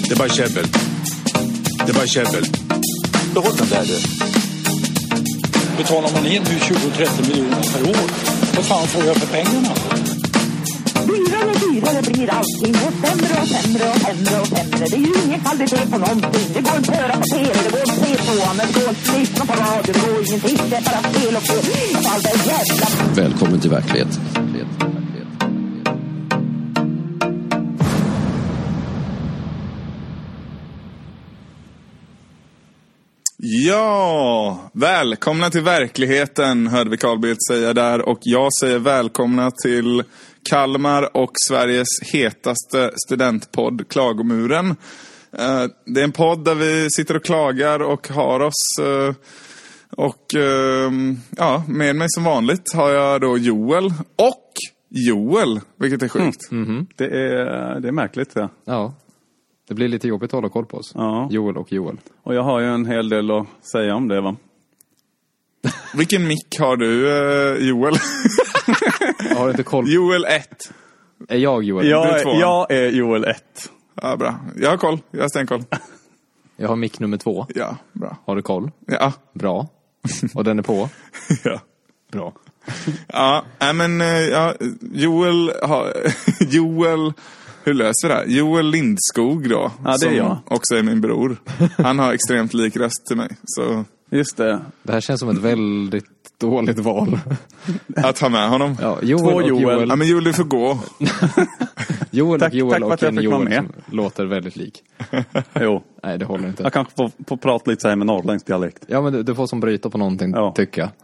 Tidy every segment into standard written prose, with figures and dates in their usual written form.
Det är bara käbbel. Det är bara käbbel. Behåll den där du. Betalar man in 20-30 miljoner per år, vad fan får jag för pengarna? Dyrare och dyrare blir allting och sämre och sämre och sämre och sämre. Det är ju ingen kvalitet på någonting. Det går inte att höra på tv, det går inte att se på, men det går inte att lyssna på radio, det går ingenting. Det är bara spel och fel. Allt är jävla... Välkommen till verklighet. Ja, välkomna till verkligheten, hörde vi Carl Bildt säga där. Och jag säger välkomna till Kalmar och Sveriges hetaste studentpodd, Klagomuren. Det är en podd där vi sitter och klagar och har oss. Ja, med mig som vanligt har jag då Joel, vilket är sjukt. Det är märkligt, ja. Ja, det blir lite jobbigt att hålla koll på oss. Ja. Joel. Och jag har ju en hel del att säga om det, va? Vilken mick har du, Joel? Jag har inte koll. Joel 1. Är jag Joel? Jag är Joel 1. Ja, bra. Jag har koll. Jag har stenkoll. Jag har mick nummer 2. Ja, bra. Har du koll? Ja. Bra. Och den är på? Ja. Bra. Ja, men ja, Joel, hur löser vi det här? Joel Lindskog då. Ja, det är jag. Som också är min bror. Han har extremt lik röst till mig. Så Just det. Det här känns som ett väldigt dåligt val. att ta med honom. Ja, Joel. Ja, men Joel, du får gå. Joel Tack och för att jag en fick vara Joel med. som låter väldigt lik. Jo. Nej, det håller inte. Jag kanske får prata lite så här med norrländsk dialekt. Ja, men du får som bryta på någonting, tycker jag.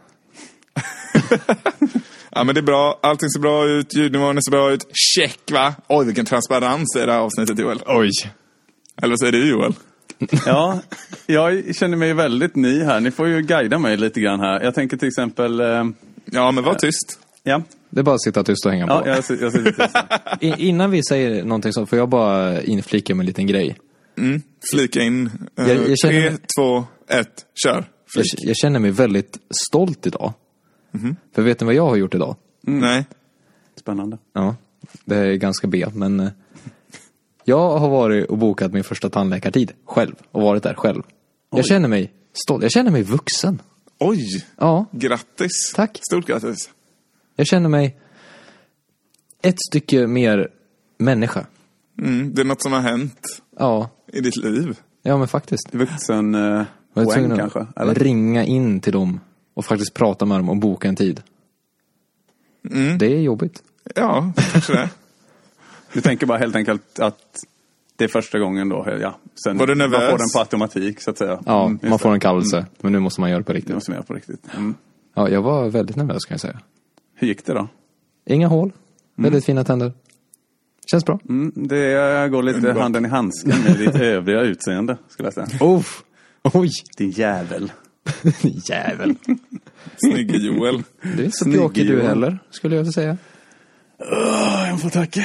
Ja, men det är bra. Allting ser bra ut. Ljudnivån ser bra ut. Check, va? Oj, vilken transparens är det här avsnittet, Joel. Oj. Eller vad säger du, Joel? Ja, jag känner mig väldigt ny här. Ni får ju guida mig lite grann här. Jag tänker till exempel... Ja, men var tyst. Ja. Det är bara att sitta tyst och hänga på. Ja, jag sitter tyst. Innan vi säger någonting så får jag bara inflika med en liten grej. Flika in. Jag känner... 3, 2, 1, kör. Jag känner mig väldigt stolt idag. För vet ni vad jag har gjort idag? Nej. Spännande. Ja, det är ganska B, men jag har varit och bokat min första tandläkartid själv och varit där själv. Oj. Jag känner mig stolt. Jag känner mig vuxen. Oj. Ja, Grattis. tack. Stort grattis. Jag känner mig ett stycke mer människa. Det är något som har hänt Ja, i ditt liv. ja men faktiskt. Vuxen Jag var poäng tvungen kanske. att Eller? ringa in till dem och faktiskt prata med dem och boka en tid. Det är jobbigt. Ja, kanske det. Du tänker bara helt enkelt att det är första gången då. Ja. Sen Var du nervös? man får den på automatik, så att säga. Ja, Just man får det. en kallelse. Men nu måste man göra det på Det riktigt. måste man göra på riktigt. Ja, jag var väldigt nervös kan jag säga. Hur gick det då? Inga hål. Väldigt fina tänder. Känns bra. Det går lite Underbart. handen i handsken med ditt övriga utseende, skulle jag säga. Oj. Din jävel. Jävel. Snygg Joel. Du är inte så Snygg pjåkig du Johan. heller, skulle jag säga. Jag får tacka.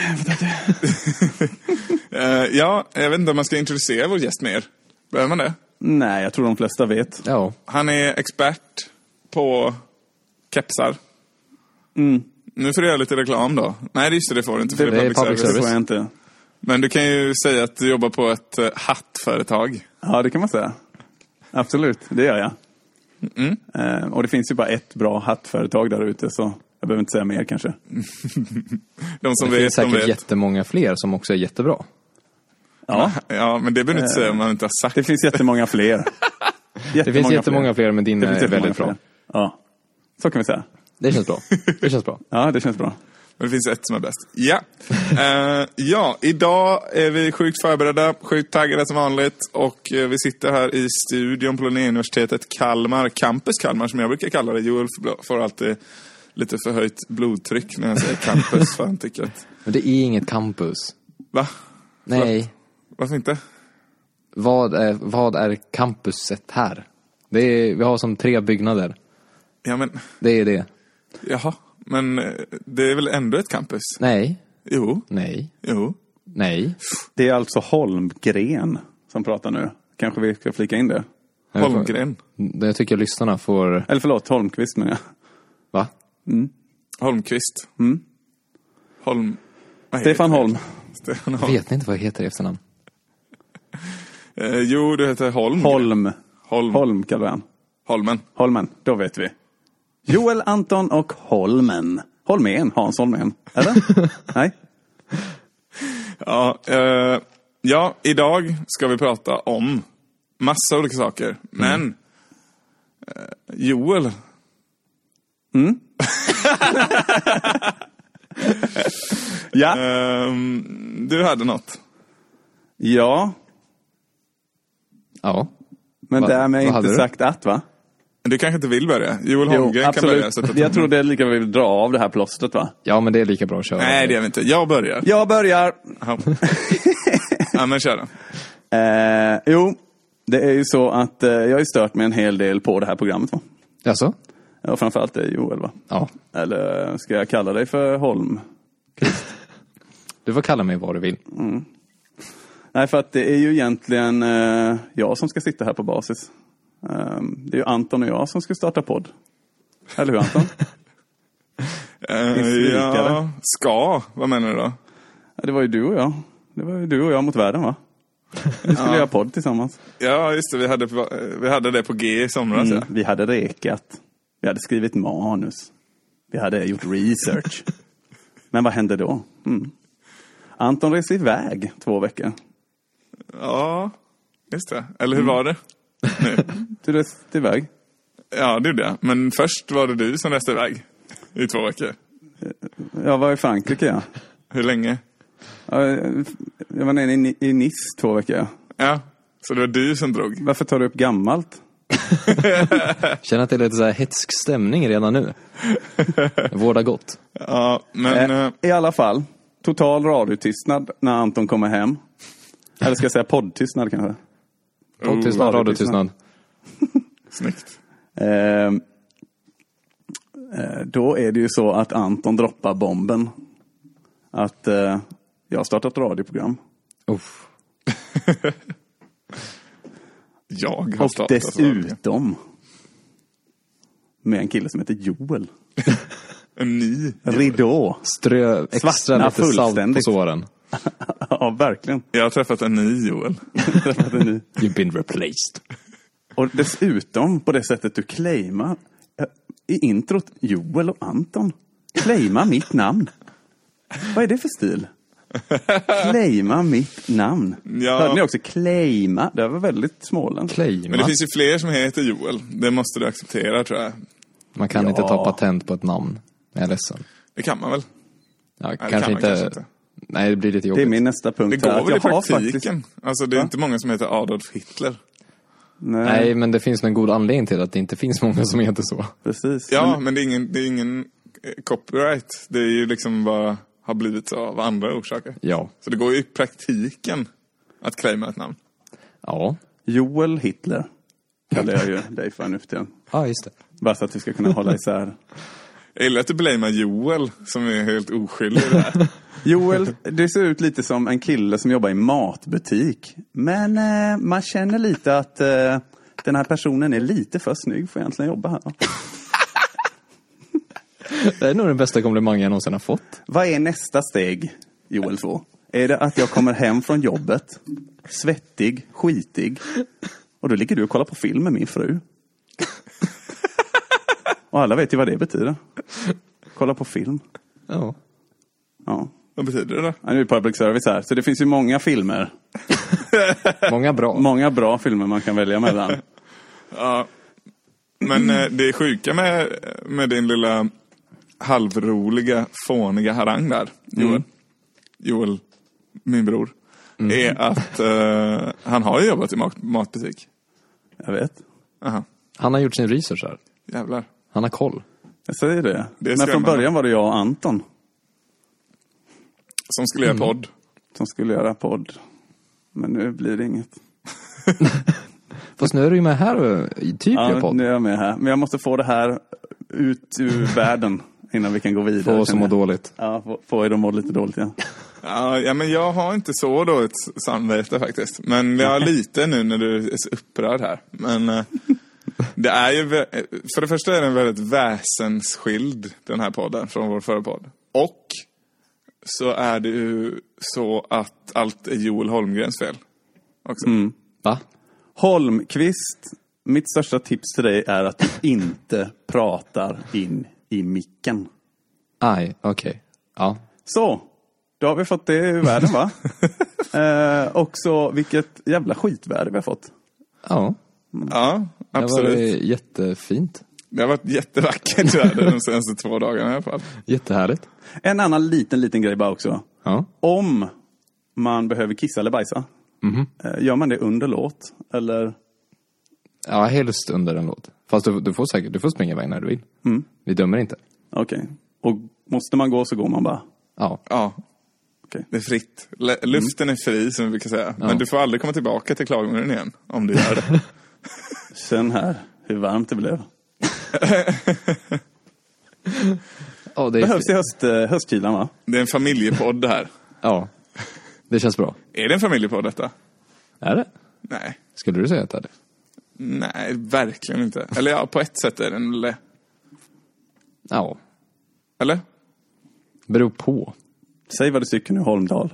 Ja, jag vet inte om man ska introducera vår gäst mer. Behöver man det? Nej, jag tror de flesta vet. Ja. Han är expert på kepsar. Nu får du göra lite reklam då. Nej, just det får du inte. För Det är public Det service. får jag inte. Men du kan ju säga att du jobbar på ett hattföretag. Ja, det kan man säga. Absolut, det gör jag. Och det finns ju bara ett bra hattföretag där ute, så jag behöver inte säga mer kanske. De som Det vet, finns de säkert vet. jättemånga fler som också är jättebra. Ja, Ja, men det behöver du inte säga om man inte har sagt. det finns jättemånga fler. Det finns jättemånga fler, men din Det finns är jättemånga väldigt bra. fler. Ja, så kan vi säga. Det känns bra. Det känns bra. Ja, det känns bra. Men det finns ett som är bäst. Ja. Ja, idag är vi sjukt förberedda, sjukt taggade som vanligt. Och vi sitter här i studion på Linnéuniversitetet Kalmar, Campus Kalmar som jag brukar kalla det. Joel får alltid lite förhöjt blodtryck när jag säger campus, för han tycker att... Men det är inget campus. Va? Nej. Varför inte? Vad är campuset här? Vi har som 3 byggnader. Ja, men... Det är det. Jaha. Men det är väl ändå ett campus? Nej. Jo. Nej. Jo. Nej. Det är alltså Holmgren som pratar nu. Kanske vi ska flika in det. Holmgren. Jag tycker lyssnarna får... Eller förlåt, Holmqvist menar jag. Va? Holmqvist. Stefan Holm. Stefan Holm. Vet ni inte vad jag heter i efternamn? Jo, du heter Holm. Holm kallar han. Holmen. Då vet vi. Joel, Anton och Holmen. Hans Holmén, eller? Nej? Ja, idag ska vi prata om massa olika saker. Men Joel. Ja. Du hade något. Ja. Ja. Men därmed vad hade inte du? sagt att, va? Du kanske inte vill börja. Joel Holmgren kan börja. Så Jag tror det är lika vi dra av det här plåstret, va? Ja, men det är lika bra att köra. Nej, det är vi inte. Jag börjar. Jag börjar. Ja, men kör då. Jo, det är ju så att jag har ju stört mig en hel del på det här programmet, va? Jaså? Ja, framförallt det är Joel, va? Ja. Eller ska jag kalla dig för Holm? Du får kalla mig vad du vill. Nej, för att det är ju egentligen jag som ska sitta här på basis. Det är ju Anton och jag som ska starta podd. Eller hur, Anton? Vad menar du då? Ja, det var ju du och jag. Det var ju du och jag mot världen, va? Vi skulle göra podd tillsammans. Ja, just det. Vi hade det på G i somras. Ja. Vi hade rekat. Vi hade skrivit manus. Vi hade gjort research. Men vad hände då? Anton reste iväg 2 veckor. Ja, just det. Eller hur var det? Du reste iväg? Ja, det gjorde jag. Men först var det du som reste iväg i 2 veckor. Jag var i Frankrike, ja. Hur länge? Jag var nere i Nice 2 veckor. Ja, så det var du som drog. Varför tar du upp gammalt? Känner att det är lite så här hetsk stämning redan nu. Vårda gott. Ja, men... I alla fall, total radiotystnad när Anton kommer hem. Eller ska jag säga poddtystnad kanske? Poddtystnad, radiotystnad. Snyggt. Då är det ju så att Anton droppar bomben. Att jag har startat ett radioprogram. Jag har och startat dessutom med en kille som heter Joel. En ny Ridå. Strö extra Svartna lite salt på fullständigt. såren. Ja, verkligen. Jag har träffat en ny Joel. You've been replaced. Och dessutom på det sättet du claimar i introt Joel och Anton. Claima mitt namn. Vad är det för stil? Claima mitt namn. Ja. Hörde ni också claima? Det var väldigt småland. Claima. Men det finns ju fler som heter Joel. Det måste du acceptera, tror jag. Man kan inte ta patent på ett namn. Jag är ledsen. Det kan man väl? Ja, Nej, kanske inte. Nej, det blir lite Det jobbigt. är min nästa punkt. Det går här, väl i jag har praktiken. Alltså det är inte många som heter Adolf Hitler. Nej, men det finns en god anledning till att det inte finns många som heter så. Precis. Ja, men det är ingen copyright. Det är ju liksom bara har blivit så av andra orsaker. Ja. Så det går ju i praktiken att claima ett namn. Ja. Joel Hitler kallar jag ju dig för nu för tiden. Ja, just det. Bara så att vi ska kunna hålla isär. Jag gillar att du blamear Joel som är helt oskyldig i det här. Joel, det ser ut lite som en kille som jobbar i matbutik. Men man känner lite att den här personen är lite för snygg för att egentligen jobba här. Det är nog den bästa komplimangen jag någonsin har fått. Vad är nästa steg, Joel 2? Är det att jag kommer hem från jobbet, svettig, skitig, och då ligger du och kollar på film med min fru? Och alla vet ju vad det betyder. Kolla på film. Ja. Ja. Vad betyder det då? Ja, nu är public service här, så det finns ju många filmer. Många bra. Många bra filmer man kan välja mellan. Ja. Men det är sjuka med din lilla halvroliga, fåniga harang där, Joel. Joel, min bror. Är att han har ju jobbat i matbutik. Jag vet. Aha. Han har gjort sin research här. Jävlar. Han har koll. Jag säger det. Det är Men från skrämmande. början var det jag och Anton Som skulle göra podd. som skulle göra podd. Men nu blir det inget. Fast nu är du ju med här och typ gör podd. Nu är jag med här. Men jag måste få det här ut ur världen innan vi kan gå vidare. Få oss att må dåligt. Ja, få er att må lite dåligt, ja. Ja, men jag har inte så då ett samvete faktiskt. Men jag har lite nu när du är så upprörd här. Men det är ju... För det första är den väldigt väsensskild, den här podden, från vår förra podd. Och så är det ju så att allt är Joel Holmgrens fel också. Va? Holmqvist, mitt största tips till dig är att du inte pratar in i micken. Aj, okej. Ja. Så, då har vi fått det i världen, va? Också vilket jävla skitväder vi har fått. Ja, Ja, det var absolut. jättefint. Det har varit jättevackert väder de senaste 2 dagarna i alla fall. Jättehärligt. En annan liten grej bara också. Ja. Om man behöver kissa eller bajsa, gör man det under låt? Eller? Ja, helst under en låt. Fast du får springa iväg när du vill. Vi dömer inte. Okej. Och måste man gå så går man bara? Ja. Ja, Okej. det är fritt. Luften är fri, som vi brukar säga. Men du får aldrig komma tillbaka till klagomuren igen, om du gör det. Känn här hur varmt det blev. Ja, det är Behövs i höstkylan, va? Det är en familjepodd det här. Ja, det känns bra. Är det en familjepodd detta? Är det? Nej. Skulle du säga att det är det? Nej, verkligen inte. Eller ja, på ett sätt är den väl. Ja, Eller? beror på. Säg vad du tycker nu, Holmdal.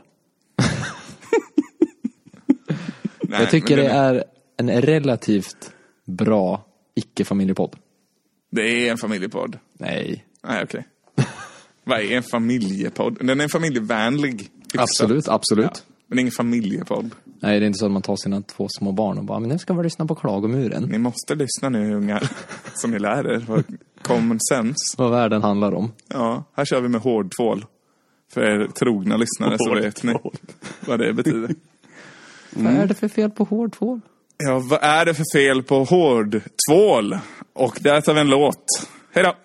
Nej, Jag tycker men det är en relativt bra icke-familjepodd. Det är en familjepodd. Nej. Nej, okej. Vad är en familjepodd? Den är en familjevänlig. Hyfsat. Absolut. Ja, men det är ingen familjepodd. Nej, det är inte så att man tar sina 2 små barn och bara, men nu ska vi lyssna på klagomuren. Ni måste lyssna nu, ungar. Så ni lär er vad common sense. Vad världen handlar om. Ja, här kör vi med hårdtvål. För er trogna lyssnare så vet ni vad det betyder. Vad är det för fel på hårdtvål? Ja, vad är det för fel på hårdtvål? Och där tar vi en låt. Hej då!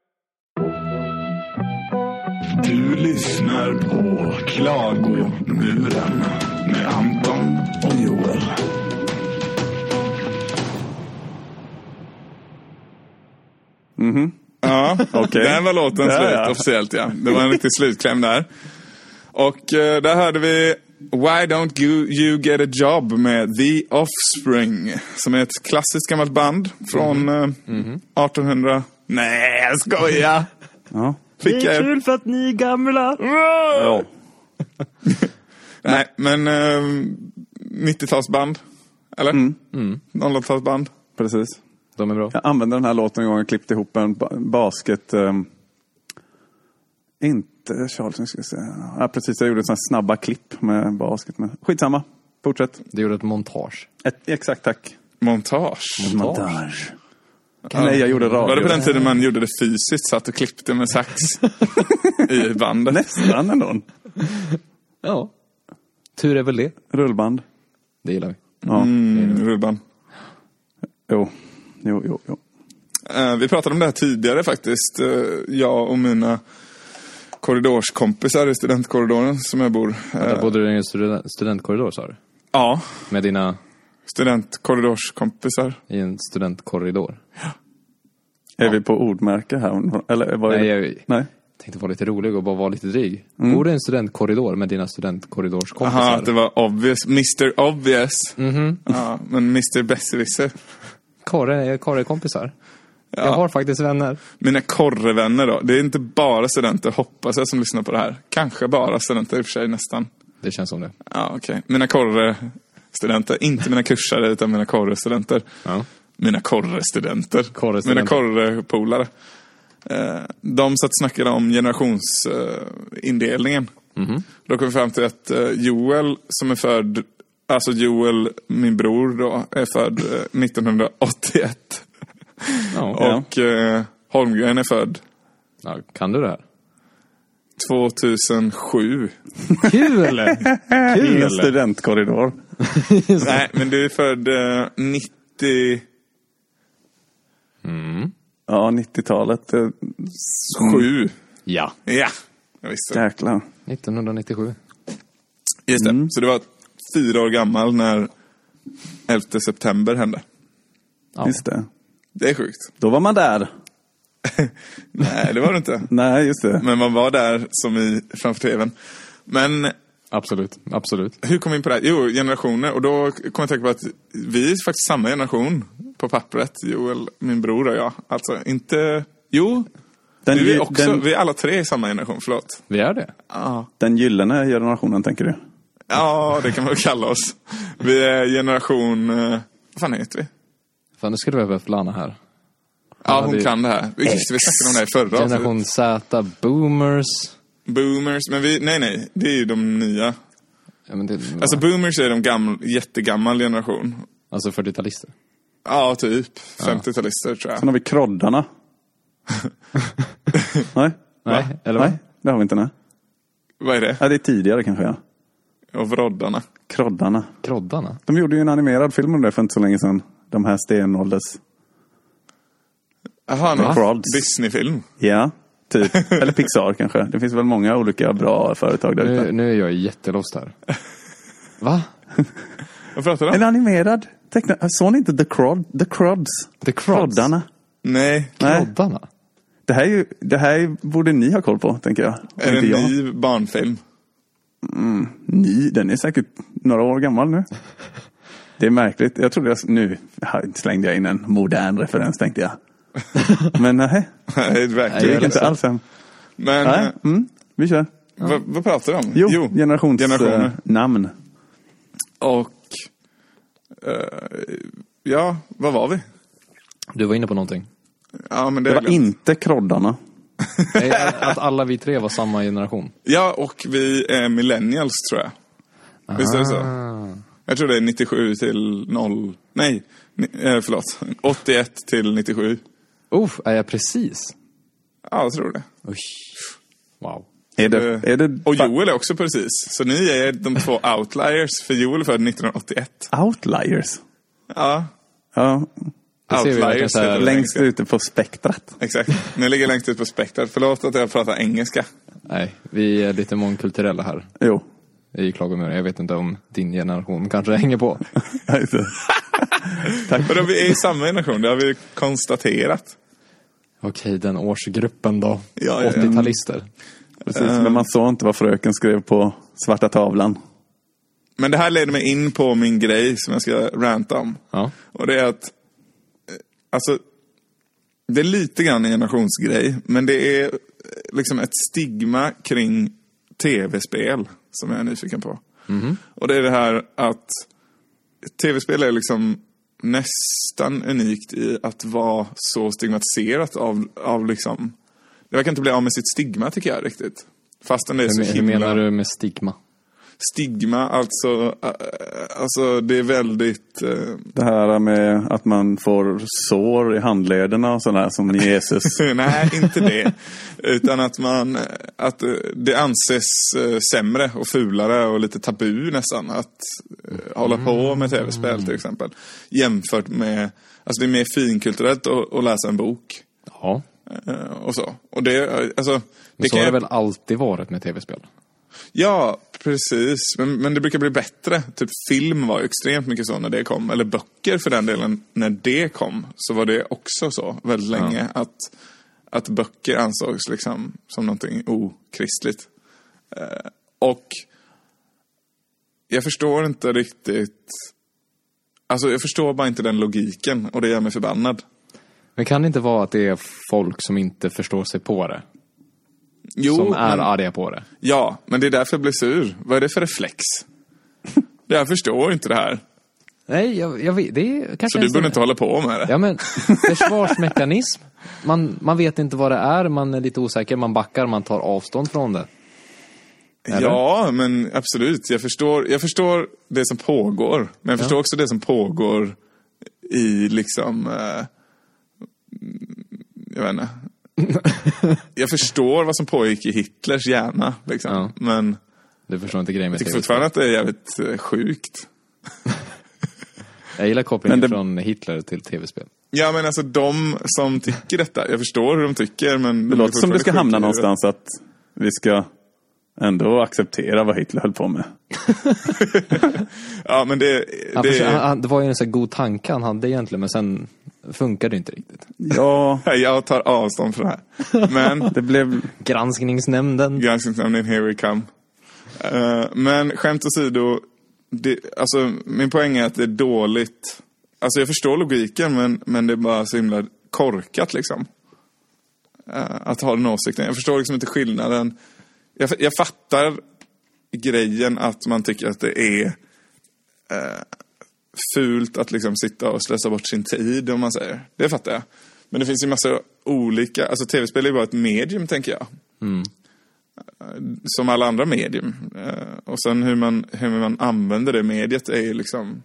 Du lyssnar på Klagomuren med Anton och Joel. Ja, okej. Där var låten slut officiellt, ja. Det var en riktig slutkläm där. Och där hörde vi Why Don't You Get A Job med The Offspring, som är ett klassiskt gammalt band från 1800... Nej, jag skojar! Ja. Det är kul för att ni är gamla. Ja. Nej, men 90-talsband. Eller? 00-talsband. Precis. De är bra. Jag använde den här låten en gång och klippte ihop en basket... inte Charles, ska jag säga. Ja, precis. Jag gjorde ett sånt snabba klipp med basket. Men skitsamma. Fortsätt. Du gjorde ett montage. Exakt, tack. Montage. Montage. Nej, jag gjorde radio. Var det på den tiden man gjorde det fysiskt, satt och klippte med sax i bandet? Nästan ändå. Ja. Tur är väl det. Rullband. Det gillar vi. Ja. Rullband. Jo. Vi pratade om det här tidigare faktiskt. Jag och mina korridorskompisar i studentkorridoren som jag bor. Där bodde du i en studentkorridor, sa du? Ja, Med dina... studentkorridorskompisar. I en studentkorridor. Är vi på ordmärke här? Eller vad är Nej, det? jag Nej. tänkte vara lite rolig och bara vara lite dryg. Bor du i en studentkorridor med dina studentkorridorskompisar? Aha, det var obvious. Mr. Obvious. Ja, men Mr. Besserwisser. Korre-kompisar. Jag har faktiskt vänner. Mina korrevänner då. Det är inte bara studenter, hoppas jag, som lyssnar på det här. Kanske bara studenter, i och för sig nästan. Det känns som det. Ja, okej. Mina korrestudenter. Inte mina kursare, utan mina korrestudenter. Ja. Mina korrestudenter. Mina korrepolare. De satt och snackade om generationsindelningen. Då kom vi fram till att Joel, som är född... Alltså Joel, min bror då, är född 1981. Ja. Och Holmgren är född Ja, kan du det här? 2007. Kul! I en studentkorridor. Nej, men du är född 90... Ja, 90-talet. 7. Ja. Ja, jag visste. Jäklar. 1997. Just det. Så du var 4 år gammal när 11 september hände. Ja. Just det. Det är sjukt. Då var man där. Nej, det var det inte. Nej, just det. Men man var där som i framför tvn. Men Absolut. hur kom vi in på det här? Jo, generationer. Och då kom jag tänka på att vi är faktiskt samma generation på pappret. Joel, min bror och jag. Alltså inte... Jo, vi är också... Vi är alla 3 i samma generation, förlåt. Vi är det. Ja. Den gyllene generationen, tänker du? Ja, det kan man väl kalla oss. Vi är generation... vad fan heter vi? Fan, nu ska du över för Lana här. Ja, hon kan det här. Vi snackade om det här förra. Generation Z, boomers. Boomers, men nej, det är ju de nya. Ja, men det, Alltså boomers är de jättegammal generation. alltså 40-talister. Ja, typ. 50-talister tror jag. Sen har vi kroddarna. Nej? Nej, eller vad? Nej, det har vi inte. Nej. Vad är det? Ja, det är tidigare kanske, ja. Och vroddarna. Kroddarna. Kroddarna. De gjorde ju en animerad film om det för inte så länge sedan. De här stenålders. Jaha, The någon Crowds. Disney-film. Ja, typ. Eller Pixar kanske. Det finns väl många olika bra företag där ute. Nu är jag jättelost här. Va? Vad pratar du En om? animerad tecknad. Såg ni inte The Crowds? The Crowds? Kroddarna. Nej. Nej. Kroddarna? Det här borde ni ha koll på, tänker jag. Är det Inte en jag. ny barnfilm? Den är säkert några år gammal nu. Det är märkligt. Jag trodde nu slängde jag in en modern referens, tänkte jag. Men nej, Nej, det verkligen. gick inte alls hem. Men Nej, vi kör. vad pratar du om? Jo, generationer. namn. Och ja, vad var vi? Du var inne på någonting. Ja, men det Det är var inte kroddarna. Nej, att alla vi tre var samma generation. Ja, och vi är millennials tror jag. Visst är det så? Jag tror det är 97 till 0. Nej, förlåt. 81 till 97. Är jag precis? Ja, jag tror det. Usch. Wow. Är det Och Joel är också precis. Så ni är de två outliers. För Joel är född 1981. outliers? Ja, Ja, Det ser vi verkligen så här heter det längst engelska. ute på spektrat. Exakt. Ni ligger längst ut på spektrat. Förlåt att jag pratar engelska. Nej, vi är lite mångkulturella här Jo. i Klagomur. Jag vet inte om din generation kanske hänger på. Men vi är i samma generation. Det har vi konstaterat. Okej, den årsgruppen då. Ja. 80-talister. Precis, men man såg inte vad fröken skrev på svarta tavlan. Men det här leder mig in på min grej som jag ska ranta om. Ja. Och det är att alltså, det är lite grann en generationsgrej, men det är liksom ett stigma kring tv-spel som jag är nyfiken på. Och det är det här att tv-spel är liksom nästan unikt i att vara så stigmatiserat av liksom, det verkar inte bli av med sitt stigma tycker jag riktigt. Fastän det är så Hur menar du med stigma? Stigma, alltså det är väldigt... Det här med att man får sår i handlederna och sådär som Jesus. Nej, inte det. Utan att det anses sämre och fulare och lite tabu nästan att hålla på med tv-spel till exempel. Jämfört med, alltså det är mer finkulturellt att läsa en bok. Ja. Och så. Och det, alltså... Men så har det väl alltid varit med tv-spel? Ja, precis. Men det brukar bli bättre. Typ film var ju extremt mycket så när det kom. Eller böcker för den delen. När det kom så var det också så väldigt länge. Att böcker ansågs liksom som någonting okristligt. Och jag förstår inte riktigt... Alltså jag förstår bara inte den logiken. Och det gör mig förbannad. Men kan det inte vara att det är folk som inte förstår sig på det? Jo, Som är arga på det? Ja, men det är därför jag blir sur. Vad är det för reflex? Jag förstår inte det här. Nej, jag vet. Det är kanske Så du borde inte hålla på med det. Ja, men försvarsmekanism. Man vet inte vad det är. Man är lite osäker. Man backar. Man tar avstånd från det. Eller? Ja, men absolut. Jag förstår det som pågår. Men jag förstår också det som pågår i liksom... jag vet inte. Jag förstår vad som pågick i Hitlers hjärna. Liksom. Ja. Men Du förstår inte grejen med jag tycker tv-spel. fortfarande att det är jävligt sjukt. Jag gillar kopplingen från Hitler till tv-spel. Ja, men alltså de som tycker detta. Jag förstår hur de tycker, men... Det låter som det ska hamna sjukt. någonstans att vi ska ändå acceptera vad Hitler höll på med. Ja, men det var ju en sån god tanke han hade egentligen, men sen funkar det inte riktigt. Ja, jag tar avstånd från det här. Men det blev... Granskningsnämnden. Granskningsnämnden, here we come. Men skämt åsido, alltså min poäng är att det är dåligt. Alltså jag förstår logiken, men det är bara så himla korkat liksom. Att ha den åsikten. Jag förstår liksom inte skillnaden. Jag fattar grejen att man tycker att det är fult att liksom sitta och slösa bort sin tid, om man säger. Det fattar jag. Men det finns ju massa olika... Alltså tv-spel är ju bara ett medium, tänker jag. Som alla andra medium. Och sen hur man använder det mediet är ju liksom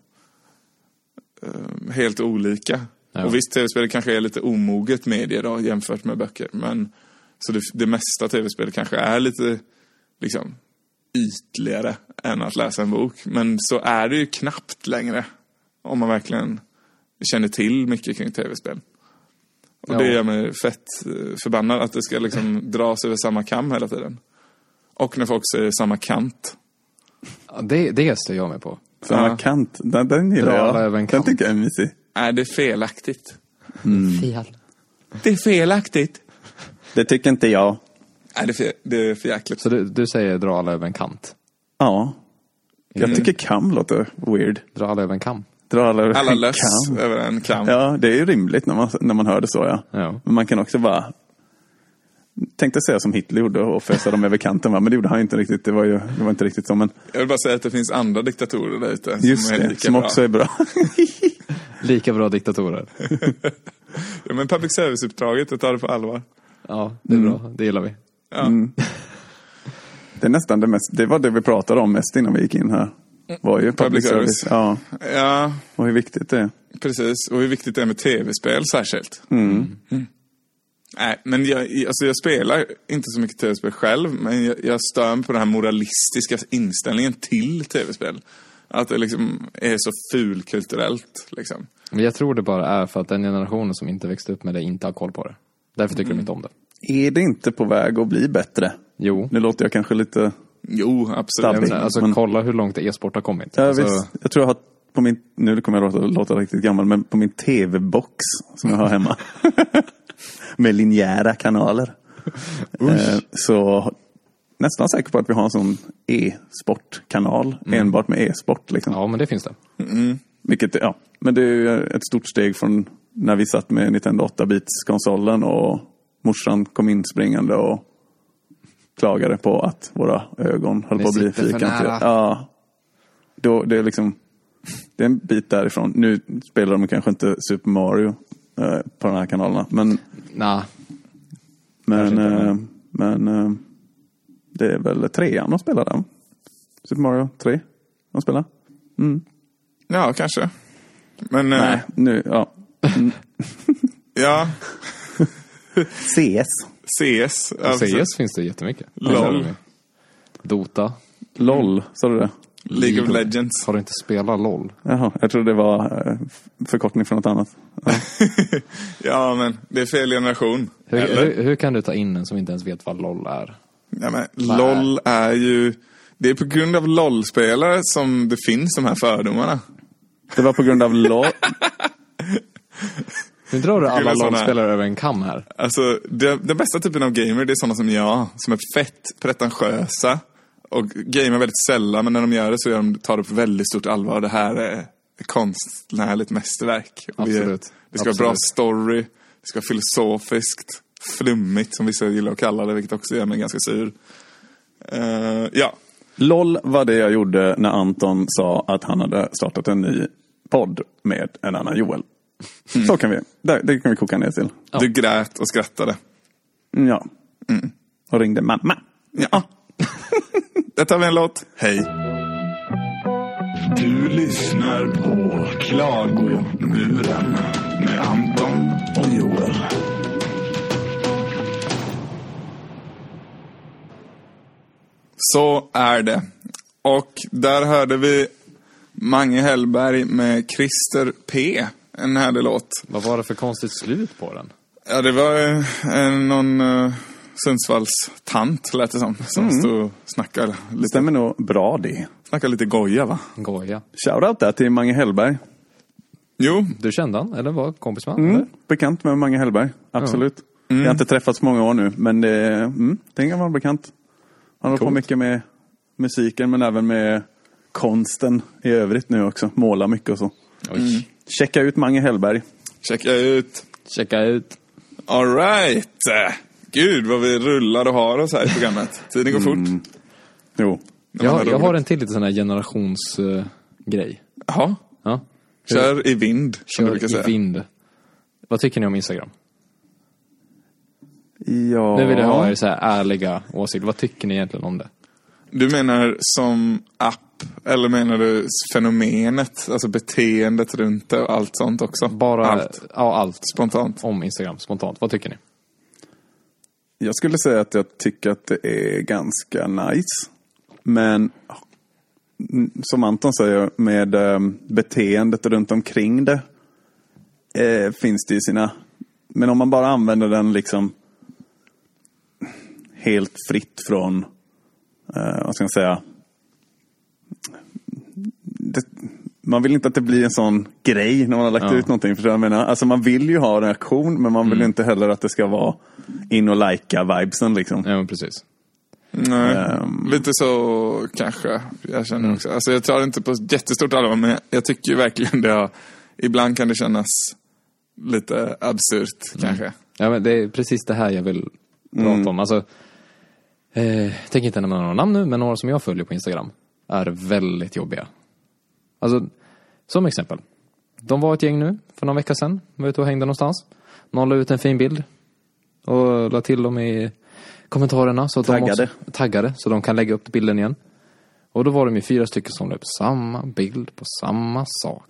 helt olika. Ja. Och visst, tv-spel kanske är lite omoget medie då, jämfört med böcker. Men så det mesta tv-spel kanske är lite liksom ytligare än att läsa en bok. Men så är det ju knappt längre. Om man verkligen känner till mycket kring tv-spel. Och det gör mig fett förbannad att det ska liksom dras över samma kam hela tiden. Och när folk säger samma kant. Ja, det står jag med på. Samma kant, den gillar jag. Den tycker jag är mysig. Nej, det är felaktigt. Fel. Det är felaktigt. Det tycker inte jag. Nej, det är för jäkligt. Så du säger dra alla över en kant? Ja. Jag tycker kam låter weird. Dra alla över en kam? Alla löss över en kam. Ja, det är ju rimligt när man hör det så, ja. Men man kan också bara... Tänkte säga som Hitler gjorde och fösa dem över kanten, va? Men det gjorde han inte riktigt. Det var inte riktigt så, men... Jag vill bara säga att det finns andra diktatorer där ute. Just det, som också är bra. Lika bra diktatorer. Ja, men public service-uppdraget, det tar det på allvar. Ja, det är bra. Det gillar vi. Ja. Det är nästan det mest... Det var det vi pratade om mest innan vi gick in här. Var ju public service. Ja. Och hur viktigt det är. Precis, och hur viktigt det är med tv-spel särskilt. Nej, men jag spelar inte så mycket tv-spel själv, men jag stör mig på den här moralistiska inställningen till tv-spel. Att det liksom är så fulkulturellt liksom. Men jag tror det bara är för att den generationen som inte växte upp med det inte har koll på det. Därför tycker de inte om det. Är det inte på väg att bli bättre? Jo. Nu låter jag kanske lite... Jo, absolut. Alltså kolla hur långt e-sport har kommit. Ja, alltså... visst. Jag tror jag har på min... Nu kommer jag låta riktigt gammal, men på min tv-box som jag har hemma. Med linjära kanaler. Så nästan säker på att vi har en sån e-sportkanal. Enbart med e-sport liksom. Ja, men det finns det. Vilket, ja. Men det är ju ett stort steg från när vi satt med Nintendo 8-bits-konsolen och morsan kom in springande och klagade på att våra ögon höll på att bli fyrkantiga. Ja. Då, det är liksom... Det är en bit därifrån. Nu spelar de kanske inte Super Mario på de här kanalerna. Men... Nej. Men det är väl 3:an de spelar den. Super Mario 3 de spelar. Ja, kanske. Men... Nej, nu, ja. Ja. CS. CS finns det jättemycket. LOL. Dota. LOL, sa du det? League of Legends. Har du inte spelat LOL? Jaha, jag trodde det var förkortning för något annat. Ja, ja, men det är fel generation. Hur kan du ta in en som inte ens vet vad LOL är? Ja, men LOL är ju... Det är på grund av LOL-spelare som det finns de här fördomarna. Det var på grund av LOL... Nu drar du alla LOL-spelare över en kam här. Alltså, den bästa typen av gamer, det är sådana som jag. Som är fett pretentiösa. Och gamer väldigt sällan, men när de gör det så tar det på väldigt stort allvar. Det här är konstnärligt mästerverk. Absolut. Det ska vara bra story. Det ska vara filosofiskt. Flummigt, som vissa gillar att kalla det. Vilket också gör mig ganska sur. Ja. LOL var det jag gjorde när Anton sa att han hade startat en ny podd med en annan Joel. Så kan vi. Det kan vi koka ner till. Ja. Du grät och skrattade. Ja. Och ringde mamma. Ja. Där tar vi en låt. Hej. Du lyssnar på Klagomuren med Anton och Joel. Så är det. Och där hörde vi Mange Hellberg med Christer P. En härlig låt. Vad var det för konstigt slut på den? Ja, det var någon Sundsvalls tant, lät det som stod och snackade lite. Stämmer nog bra det. Snackade lite goja, va? Goja. Shoutout där till Mange Hellberg. Jo. Du kände han, eller var kompis med han? Eller? Bekant med Mange Hellberg, absolut. Jag har inte träffats många år nu, men det kan vara bekant. Han har på mycket med musiken, men även med konsten i övrigt nu också. Målar mycket och så. Checka ut Mange Hellberg. Checka ut. All right. Gud, vad vi rullar och har oss här i programmet. Tiden går fort. Jo. Jag har en till lite sån här generationsgrej. Jaha. Ja. Kör i vind, som du brukar Kör i säga. vind. Vad tycker ni om Instagram? Ja. Nu vill jag ha er så här ärliga åsikter. Vad tycker ni egentligen om det? Du menar som app, eller menar du fenomenet, alltså beteendet runt det och allt sånt också? Bara Allt. Ja, allt Spontant. om Instagram, spontant. Vad tycker ni? Jag skulle säga att jag tycker att det är ganska nice. Men som Anton säger, med beteendet runt omkring det finns det ju sina... Men om man bara använder den liksom helt fritt från, vad ska jag säga... Man vill inte att det blir en sån grej när man har lagt ut någonting. För jag menar, alltså man vill ju ha en reaktion, men man vill inte heller att det ska vara in och likea vibesen liksom. Ja, men precis. Nej, lite så kanske jag känner också. Alltså jag tar det inte på jättestort allvar, men jag tycker ju verkligen det ibland kan det kännas lite absurt kanske. Ja, men det är precis det här jag vill prata om. Alltså, tänk inte nämna några namn nu, men några som jag följer på Instagram är väldigt jobbiga. Alltså, som exempel. De var ett gäng nu, för någon vecka sedan. Var ute och hängde någonstans. Någon la ut en fin bild. Och la till dem i kommentarerna. Så att taggade, så de kan lägga upp bilden igen. Och då var de ju 4 stycken som la upp samma bild på samma sak.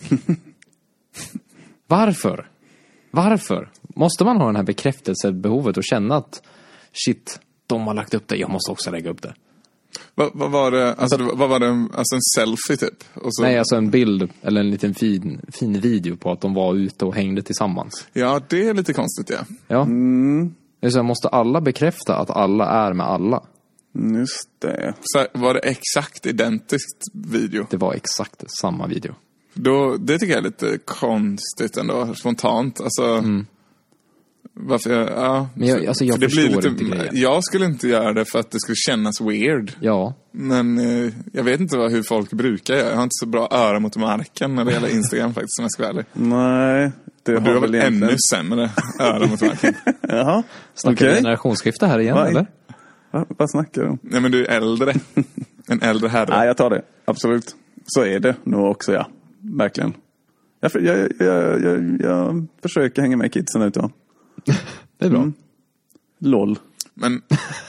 Varför? Varför? Måste man ha den här bekräftelsebehovet och känna att shit, de har lagt upp det, jag måste också lägga upp det. Vad var det? Alltså, vad var det? Alltså en selfie typ? Och så... Nej, alltså en bild eller en liten fin video på att de var ute och hängde tillsammans. Ja, det är lite konstigt, ja. Ja. Det är så här, måste alla bekräfta att alla är med alla? Just det. Så var det exakt identiskt video? Det var exakt samma video. Det tycker jag är lite konstigt ändå, spontant. Alltså, varför ja. Men jag för det förstår blir inte grejen. Jag skulle inte göra det för att det skulle kännas weird. Ja. Men jag vet inte hur folk brukar göra. Jag har inte så bra öra mot marken när det gäller Instagram faktiskt, som jag ska vara ärlig. Nej, det Du har väl ännu sämre öra mot marken. Jaha, Snackar vi generationsskifte här igen, eller? Vad snackar du om? Nej, men du är äldre. En äldre herre. Nej, jag tar det. Absolut. Så är det nog också, ja. Verkligen. Jag försöker hänga med kidsen ut då. Det är bra. LOL. Men...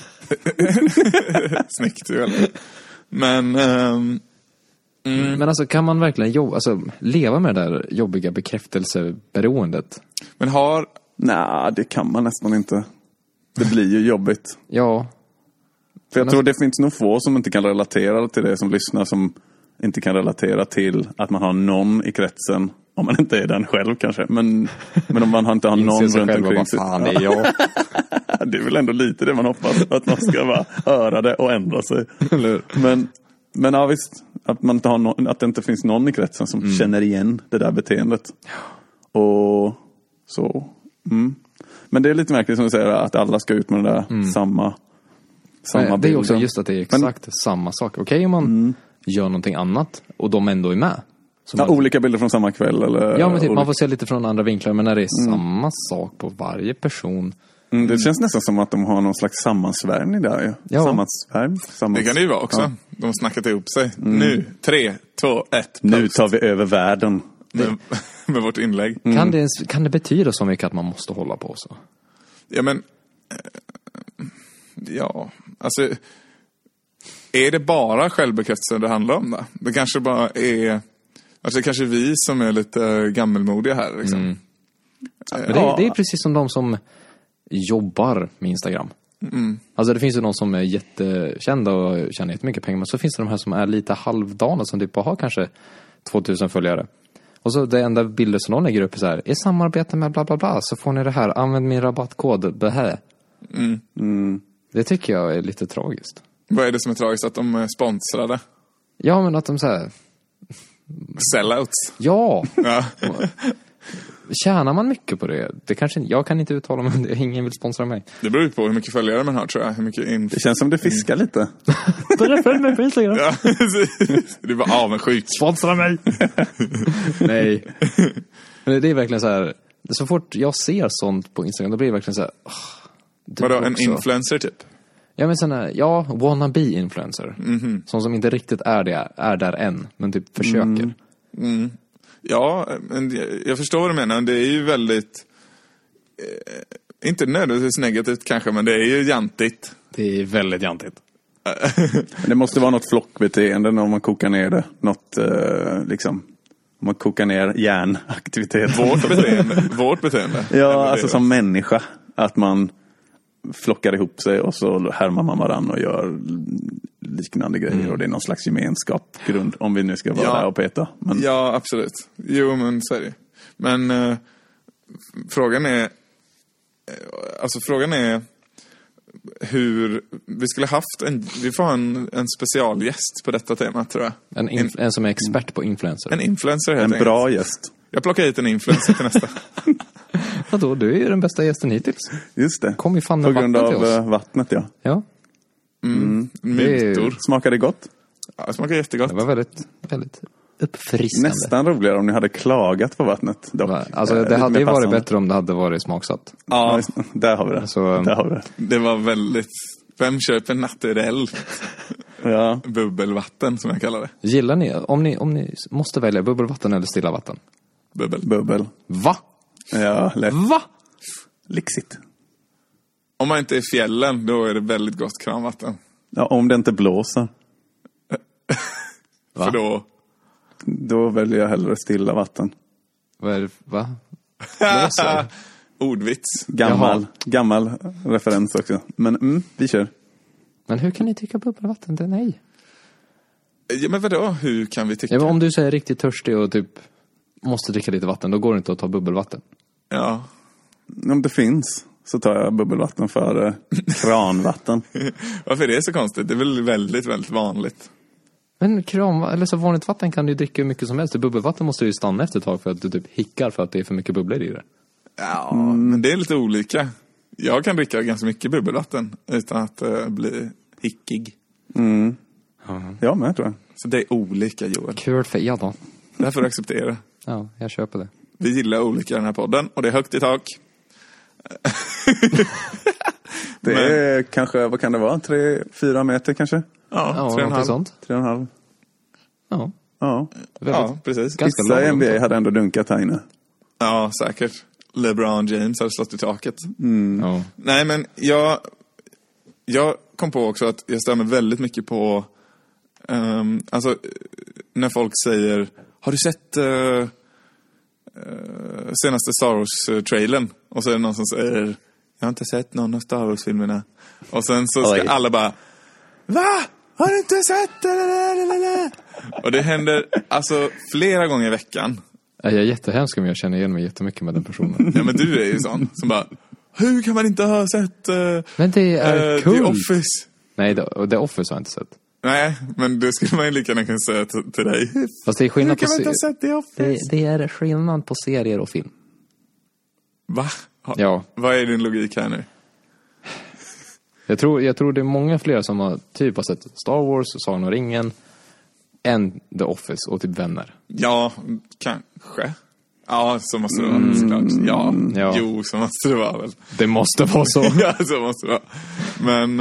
Snyggt ju, eller? Men... Men alltså, kan man verkligen leva med det där jobbiga bekräftelseberoendet? Men har... Nej, det kan man nästan inte. Det blir ju jobbigt. Ja. För jag tror det finns nog få som inte kan relatera till det, som lyssnar, som inte kan relatera till att man har någon i kretsen, om man inte är den själv kanske. Men om man inte har någon runt omkring sig. Fan, det är jag. Det är väl ändå lite det man hoppas, att man ska bara höra det och ändra sig. Men ja, visst, att man inte har att det inte finns någon i kretsen som känner igen det där beteendet. Och så. Men det är lite märkligt som du säger, att alla ska ut med det där samma det bild. är också just att det är exakt samma sak. Okej, om man gör någonting annat och de ändå är med. Olika bilder från samma kväll eller... Ja, men typ, man får se lite från andra vinklar, men när det är samma sak på varje person. Det känns nästan som att de har någon slags sammansvärmning där. Ja. Sammansvärm. Det kan det ju vara också. Ja. De har snackat ihop sig. Nu, 3, 2, 1. Nu tar vi över världen. Med vårt inlägg. Kan det betyda så mycket att man måste hålla på så? Ja, men... Ja, alltså... Är det bara självbekräftelse det handlar om då? Det kanske bara är... Alltså det kanske är vi som är lite gammelmodiga här liksom. Men det är precis som de som jobbar med Instagram. Alltså det finns ju någon som är jättekända och tjänar jättemycket pengar, men så finns det de här som är lite halvdana, som typ har kanske 2000 följare. Och så det enda bilder som någon lägger upp är så här: i samarbete med bla bla bla så får ni det här, använd min rabattkod det här. Det tycker jag är lite tragiskt. Vad är det som är tragiskt? Att de är sponsrade? Ja, men att de så här... Sellouts? Ja! Ja. Tjänar man mycket på det? Det kanske, jag kan inte uttala mig om det. Ingen vill sponsra mig. Det beror ju på hur mycket följare man har, tror jag. Hur mycket det känns som det fiskar lite. Börja följa mig på Instagram. Ja, du var avundsjuk. Sponsra mig! Nej. Men det är verkligen så här... Så fort jag ser sånt på Instagram, då blir det verkligen så här... Vadå, en influencer typ? Ja, men sån här, wannabe influencer. Som inte riktigt är där än, men typ försöker. Ja, men jag förstår vad du menar. Det är ju väldigt... inte nödvändigtvis negativt kanske, men det är ju jantigt. Det är väldigt jantigt. Det måste vara något flockbeteende när man kokar ner det. Något, liksom... Om man kokar ner hjärnaktivitet. Vårt beteende. Ja, alltså som människa. Att man flockar ihop sig och så härmar man varann och gör liknande grejer. Och det är någon slags gemenskap grund, om vi nu ska vara där och peta. Men... Ja, absolut. Jo, men så är det. Men frågan är hur vi skulle haft vi får ha en specialgäst på detta tema, tror jag. En som är expert på influencer. En influencer helt En bra gäst. Jag plockar hit en influencer till nästa. Vadå, du är ju den bästa gästen hittills. Just det. Kom ju fan på med grund vatten av till oss. vattnet, ja. Ja. Mutor. Smakar det gott? Ja, det smakar jättegott. Det var väldigt, väldigt uppfriskande. Nästan roligare om ni hade klagat på vattnet. Dock. Alltså det Lite hade mer ju varit passande. bättre om det hade varit smaksatt. Ja, Där har vi det. Så- Där har vi det. det var väldigt... Vem köper naturell Ja. bubbelvatten, som jag kallar det? Gillar ni, om ni måste välja bubbelvatten eller stilla vatten? Bubbel. Va? Ja, lätt. Va? Lyxigt. Om man inte är i fjällen, då är det väldigt gott kranvatten. Ja, om det inte blåser. För Då väljer jag hellre stilla vatten. Vad är det? Va? Ordvits. Gammal referens också. Men vi kör. Men hur kan ni tycka bubbelvatten? Det är nej. Ja, men vadå? Hur kan vi tycka? Ja, men om du säger riktigt törstig och typ måste dricka lite vatten, då går det inte att ta bubbelvatten. Ja. Om det finns så tar jag bubbelvatten för kranvatten. Varför är det så konstigt? Det är väl väldigt, väldigt vanligt. Men eller så vanligt vatten kan du dricka hur mycket som helst. Bubbelvatten måste du ju stanna efter ett tag för att du typ hickar för att det är för mycket bubblor i det. Ja, men det är lite olika. Jag kan dricka ganska mycket bubbelvatten utan att bli hickig. Ja, men jag tror jag. Så det är olika, Joel. Kul för då. Det här får du acceptera. Ja, jag köper det. Vi gillar olika i den här podden och det är högt i tak. Det är kanske, vad kan det vara? 3-4 meter kanske? Ja, Ja, 3,5. något sånt. 3,5. Ja, Ja. Ja, precis. Ganska Vissa i lagom. NBA hade ändå dunkat här inne. Ja, säkert. LeBron James hade slått i taket. Ja. Nej, men jag kom på också att jag stämmer väldigt mycket på alltså när folk säger, har du sett senaste Star Wars-trailern? Och så är det någon som säger, jag har inte sett någon av Star Wars-filmerna. Och sen så ska Oj. alla bara, va? Har du inte sett det? Och det händer alltså flera gånger i veckan. Jag är jättehemsk om jag känner igen mig jättemycket med den personen. Ja, men du är ju sån som bara, hur kan man inte ha sett Men det är The kul. Office? Nej, The Office har jag inte sett. Nej, men det skulle man ju lika gärna kunna säga till dig. Fast det är Hur skillnad kan på man inte ha sett The Office? det är skillnad på serier och film. Va? Ja. Vad är din logik här nu? Jag tror det är många fler som har sett Star Wars, Sagan om ringen än The Office och typ Vänner. Ja, kanske. Ja, så måste det vara såklart. Ja. Jo, så måste det vara väl. Det måste vara så. Ja, så måste det vara. Men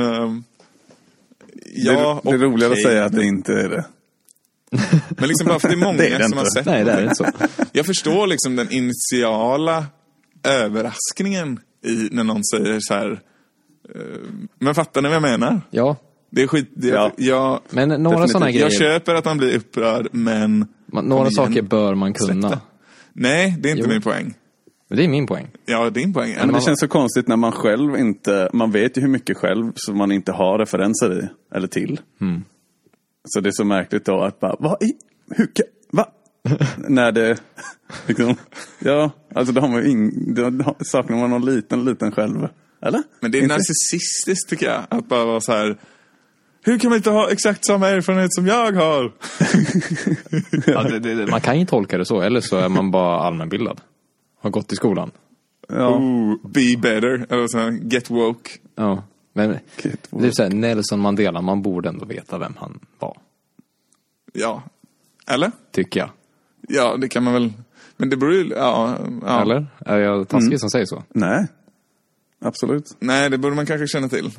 ja, det är roligare okej. att säga att det inte är det. Men liksom bara för det är många Det är det som har inte. sett. Nej, det är inte så. Jag förstår liksom den initiala överraskningen i när någon säger så här. Men fattar ni vad jag menar? Ja, Det är skit. Jag men några Definitivt. sådana grejer. jag köper att man blir upprörd, men Några kom igen. saker bör man kunna. Släpp det. Nej, det är inte Jo. min poäng. Men det är min poäng. Ja, din poäng. Men det känns så konstigt när man själv inte... Man vet ju hur mycket själv som man inte har referenser i. Eller till. Så det är så märkligt då att bara... Va? När det... Liksom, ja, alltså då har man ju då saknar man någon liten själv. Eller? Men det är Inte? narcissistiskt, tycker jag. Att bara vara så här. Hur kan man inte ha exakt samma erfarenhet som jag har? Ja, man kan ju tolka det så. Eller så är man bara allmänbildad. Har gått i skolan. Ja. Be better. Eller så här, get woke. Ja, men det är så här, Nelson Mandela, man borde ändå veta vem han var. Ja. Eller? Tycker jag. Ja, det kan man väl. Men det beror ju... Ja. Eller? Är jag taskig som säger så? Nej. Absolut. Nej, det borde man kanske känna till.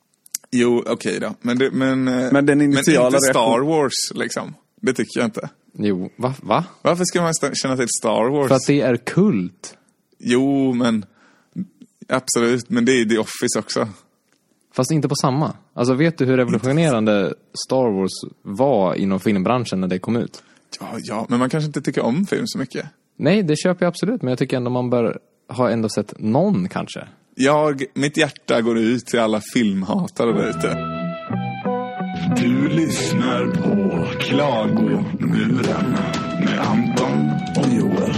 Jo, okej då. Men den initiala inte Star reaktion- Wars, liksom. Det tycker jag inte. Jo, va? Varför ska man känna till Star Wars? För att det är kult. Jo, men... Absolut, men det är The Office också. Fast inte på samma. Alltså vet du hur revolutionerande Star Wars var inom filmbranschen när det kom ut? Ja, men man kanske inte tycker om film så mycket. Nej, det köper jag absolut. Men jag tycker ändå man bör ha ändå sett någon kanske. Mitt hjärta går ut till alla filmhatare där ute. Du lyssnar på Klagomuren med Anton och Joel.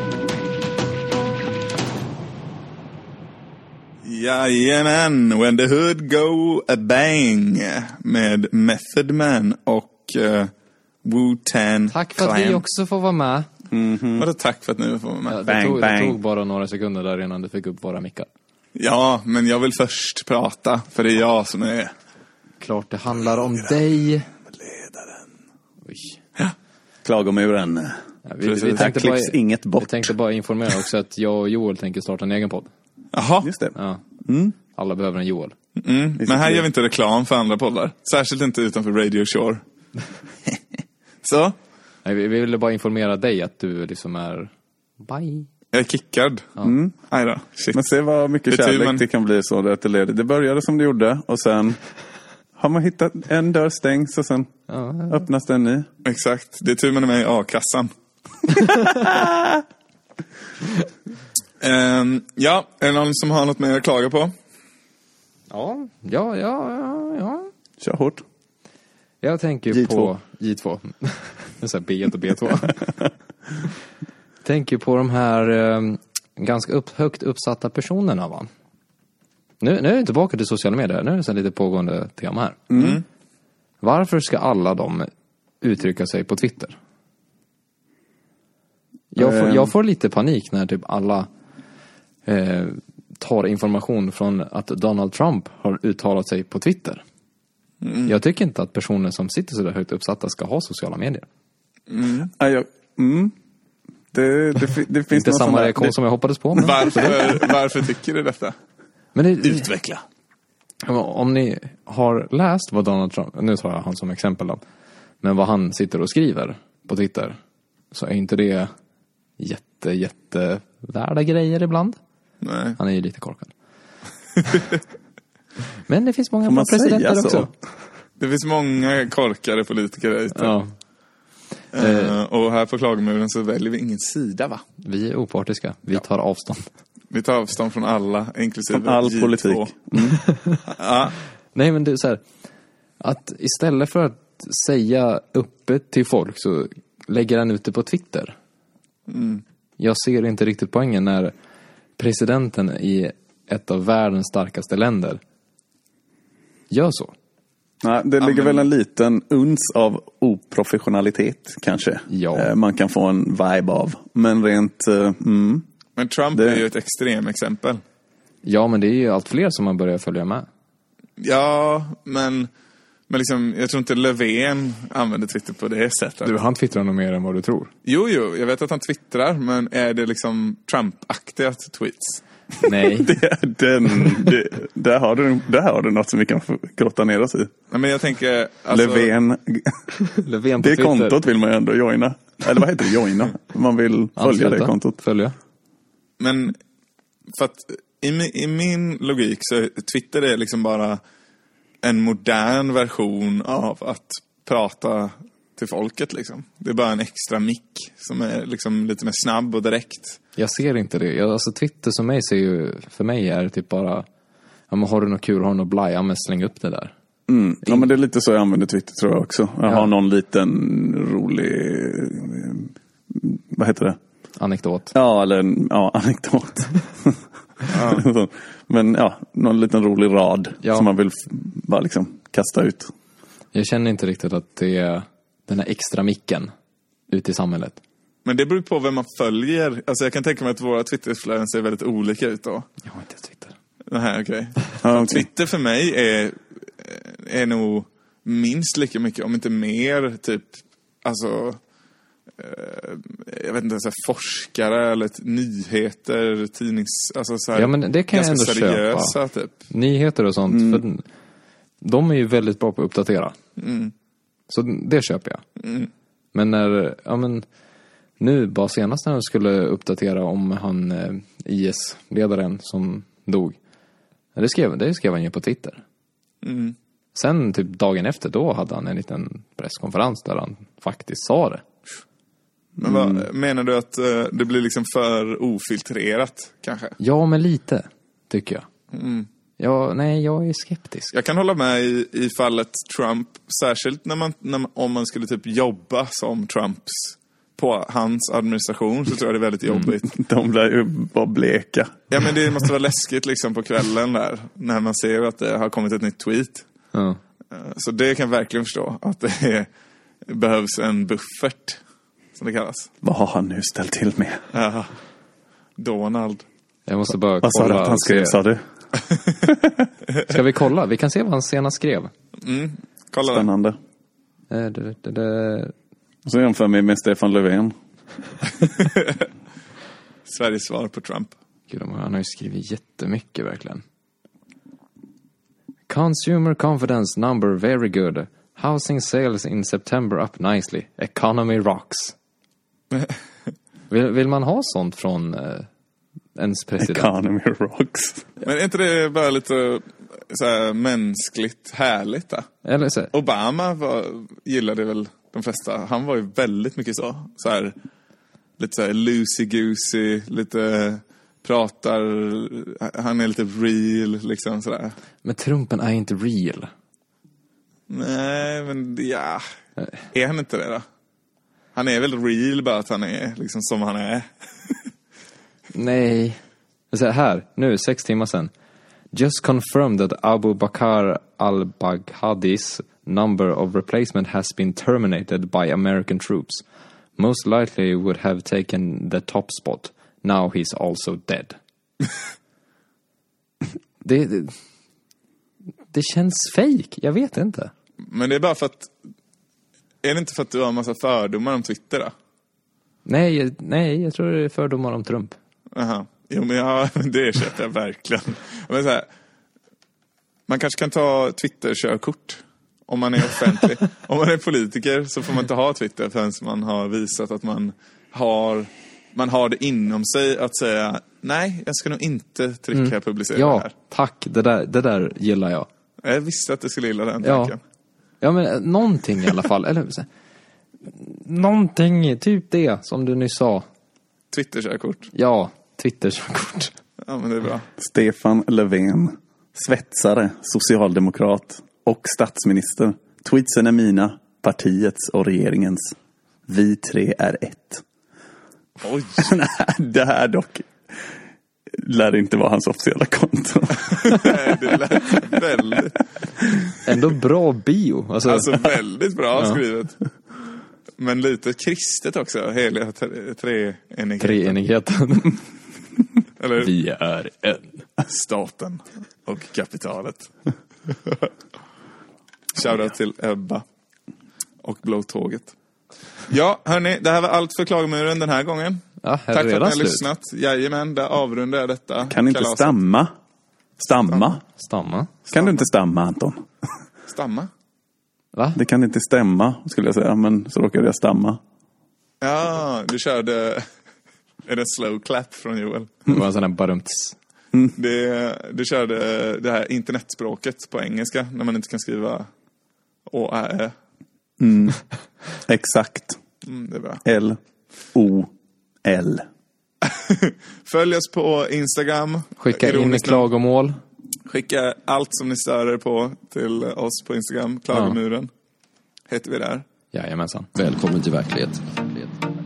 Jajamän, When the Hood Go a Bang med Method Man och Wu-Tang Tack för att vi också får vara med. Vadå tack för att ni får vara med? Ja, Bang. det tog bara några sekunder där innan du fick upp våra mickar. Ja, men jag vill först prata, för det är jag som är... Klart det handlar om dig. Ledaren. Oj. Klagomuren. Ja, Här klipps inget bort. Jag tänkte bara informera också att jag och Joel tänker starta en egen podd. Jaha. Just det. Ja. Alla behöver en Joel. Men här gör vi inte reklam för andra poddar. Särskilt inte utanför Radio Shore. Så? Nej, vi ville bara informera dig att du liksom är... Bye. Jag är kickad. Aj då, shit. Men se vad mycket kärlek det kan bli så att det leder. Det började som det gjorde och sen har man hittat en dörr stängs och sen öppnas den ny. Exakt, det är tur man är med i A-kassan. Ja, är det någon som har något mer att klaga på? Ja. Kör hårt. Jag tänker J2. på J2. Det är så här B1 och B2. Tänker på de här ganska högt uppsatta personerna, va? Nu är jag tillbaka till sociala medier. Nu är det så lite pågående tema här. Varför ska alla de uttrycka sig på Twitter? Jag får lite panik när typ alla tar information från att Donald Trump har uttalat sig på Twitter. Jag tycker inte att personer som sitter så där högt uppsatta ska ha sociala medier. Det finns inte samma reaktion som jag hoppades på. Men Varför tycker du detta? Men Utveckla. Om ni har läst vad Donald Trump, nu tar jag han som exempel då, men vad han sitter och skriver på Twitter, så är inte det jätte värda grejer ibland. Nej. Han är ju lite korkad. Men det finns många man presidenter säga så? också. Det finns många korkade politiker där ute. Ja. Och här på Klagomuren så väljer vi ingen sida, va? Vi är opartiska. Vi tar avstånd. Vi tar avstånd från alla, inklusive Från all J2. politik. Ja. Nej, men det är så här, att istället för att säga öppet till folk så lägger han ut det på Twitter. Jag ser inte riktigt poängen när presidenten i ett av världens starkaste länder gör så. Nej, det ligger väl en liten uns av oprofessionalitet kanske. Ja. Man kan få en vibe av. Men rent... Men Trump är ju ett extremexempel. Ja, men det är ju allt fler som man börjar följa med. Ja, men liksom, jag tror inte Löfven använder Twitter på det sättet. Du, han twittrar nog mer än vad du tror. Jo, jag vet att han twittrar, men är det liksom Trump-aktiga tweets? Nej. Där har du något som vi kan grotta ner oss i. Nej, men jag tänker... Alltså, Löfven på det Twitter. kontot vill man ju ändå joina. Eller vad heter det? Joina. Man vill följa det kontot. Följa. Men för att i min logik så Twitter är liksom bara en modern version av att prata till folket liksom. Det är bara en extra mick som är liksom lite mer snabb och direkt. Jag ser inte det. Alltså Twitter som mig ser ju, för mig är det typ bara, ja, men har du något kul, har du något blaj, ja men släng upp det där. Ja, men det är lite så jag använder Twitter tror jag också. Jag har någon liten rolig, vad heter det? Anekdot. Ja, eller anekdot. Men någon liten rolig rad som man vill bara liksom kasta ut. Jag känner inte riktigt att det är den här extra micken ute i samhället. Men det beror på vem man följer. Alltså jag kan tänka mig att våra Twitter-flöden ser väldigt olika ut då. Jag har inte Twitter. Nej, okej. Okay. Twitter för mig är nog minst lika mycket, om inte mer, typ, alltså, jag vet inte, så här, forskare eller nyheter, alltså så här, ja, men det kan jag ändå seriösa, köpa. Typ. Nyheter och sånt, för de är ju väldigt bra på att uppdatera. Så det köper jag. Men nu bara senast när han skulle uppdatera om han IS-ledaren som dog. Det skrev han ju på Twitter. Mm. Sen typ dagen efter då hade han en liten presskonferens där han faktiskt sa det. Men vad, menar du att det blir liksom för ofiltrerat kanske? Ja, men lite tycker jag. Mm. Ja, nej, jag är skeptisk. Jag kan hålla med i fallet Trump, särskilt om man skulle typ jobba som Trumps på hans administration, så tror jag det är väldigt jobbigt. De blir ju bara bleka. Ja, men det måste vara läskigt liksom på kvällen där, när man ser att det har kommit ett nytt tweet. Ja. Så det kan jag verkligen förstå, att det behövs en buffert, som det kallas. Vad har han nu ställt till med? Ja, Donald. Jag måste bara Vad sa du att han skrev, sa du? Ska vi kolla? Vi kan se vad han senast skrev. Kolla där. Spännande. Och så jämför vi med Stefan Löfven. Sveriges svar på Trump. Gud, han har ju skrivit jättemycket verkligen. Consumer confidence number very good. Housing sales in September up nicely. Economy rocks. Vill man ha sånt från ens president? Economy rocks. Men är inte det bara lite så här mänskligt härligt då? Eller så. Obama gillade väl de flesta. Han var ju väldigt mycket så här, lite så här loosey-goosey, lite pratar, han är lite real liksom sådär. Men Trumpen är inte real. Nej, men ja. Är han inte det då? Han är väl real, bara att han är liksom som han är. Nej. Så här, nu 6 timmar sedan. Just confirmed that Abu Bakr al-Baghdadi's number of replacement has been terminated by American troops. Most likely would have taken the top spot. Now he's also dead. Det känns fake. Jag vet inte. Men det är bara för att... Är det inte för att du har en massa fördomar om Twitter då? Nej, jag tror det är fördomar om Trump. Aha. Jo, men det köper jag verkligen. Men så här, man kanske kan ta Twitter-körkort om man är offentlig. Om man är politiker så får man inte ha Twitter förrän man har visat att man har det inom sig att säga nej, jag ska nog inte trycka publicera det här. Tack. Det där gillar jag. Jag visste att du skulle gilla den tanken. Ja, men någonting i alla fall. Eller någonting, typ det som du nyss sa. Twitter-körkort. Ja, Twitter-körkort. Ja, men det är bra. Stefan Löfven, svetsare, socialdemokrat och statsminister. Tweetsen är mina, partiets och regeringens. Vi 3 är 1. Oj. Nej, det här dock lär inte vara hans officiella konto. Nej, det lät väldigt... Ändå bra bio. Alltså väldigt bra skrivet. Men lite kristet också. Heliga treenigheten. Treenigheten. Eller vi är en. Staten och kapitalet. Shoutout till Ebba och Blåtåget. Ja, hörni, det här var allt för Klagomuren den här gången. Ja, tack för att ni har slut. lyssnat. Jajamän, där avrundar jag detta. Kan inte kalaset. Stamma? Kan du inte stamma, Anton? Stamma? Va? Det kan inte stämma, skulle jag säga, men så råkade jag stamma. Ja, du körde... Är det en slow clap från Joel? Det var en sån här barumts. Du körde det här internetspråket på engelska när man inte kan skriva Å-Ä. Exakt. Det är bra. L-O-L. Följ oss på Instagram. Skicka in klagomål. Skicka allt som ni stör er på till oss på Instagram. Klagomuren heter vi där. Jajamensan. Välkommen till verkligheten.